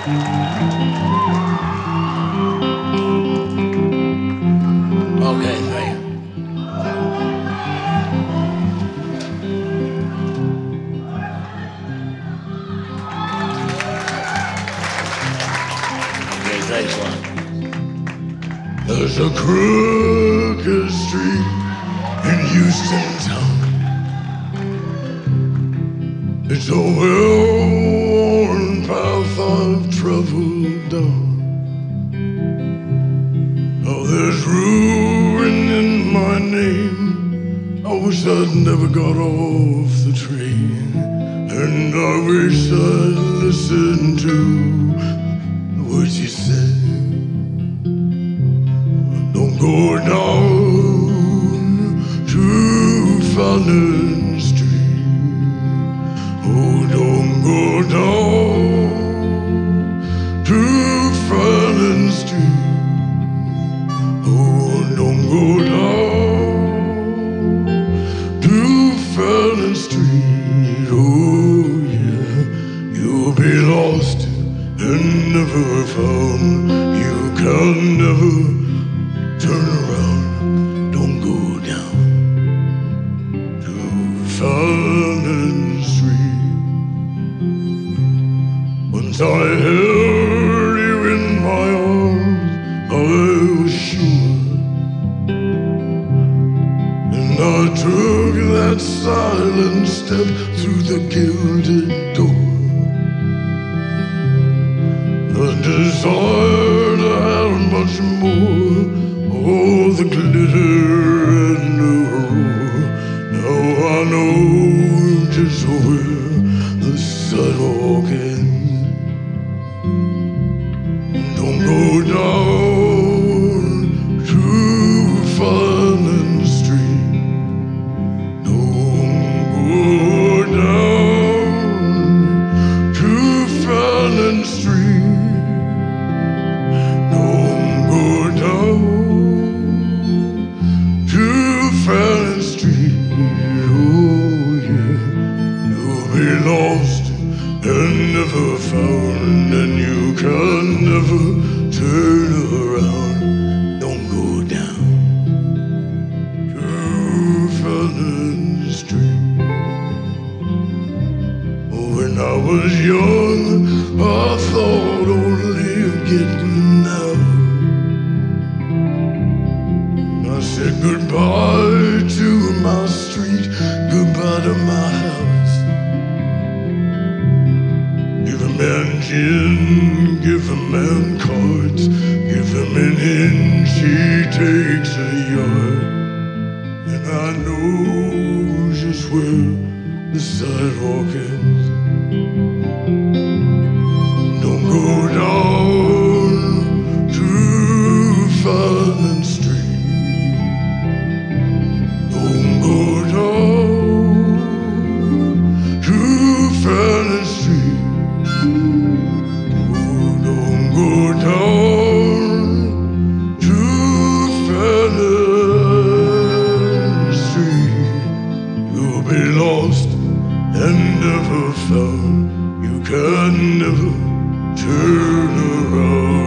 Okay, thank you. Okay, thanks, Ron. There's a crooked street in Houston town. It's a well-worn path I've traveled down. Oh, there's ruin in my name. I wish I'd never got off the train. And I wish I'd listened to the words you said. Don't go down to Fallon Street. Oh, don't go down to Fallon Street. Oh, don't go down to Fallon Street. Oh, yeah, you'll be lost and never found. You can never turn around. Don't go down to Fallon Street. Once I held you in my arms, I was sure. And I took that silent step through the gilded door. The desire to have much more, all the glitter and the roar. Now I know just where the sidewalk ends. Don't go down to Fallon Street. Don't go down to Fallon Street. Don't go down to Fallon Street. Oh yeah, you'll be lost and never found, and you can never turn around. Don't go down to Fallon Street. When I was young, I thought only of getting out. I said goodbye to my street, goodbye to my house. Give a man gin, give a man cards, give him an inch, he takes a yard. And I know just where the sidewalk ends. Don't go down to Fallon Street. Don't go down to Fallon Street. Oh, don't go down to Fallon Street. You'll be lost and never found. You can never turn around.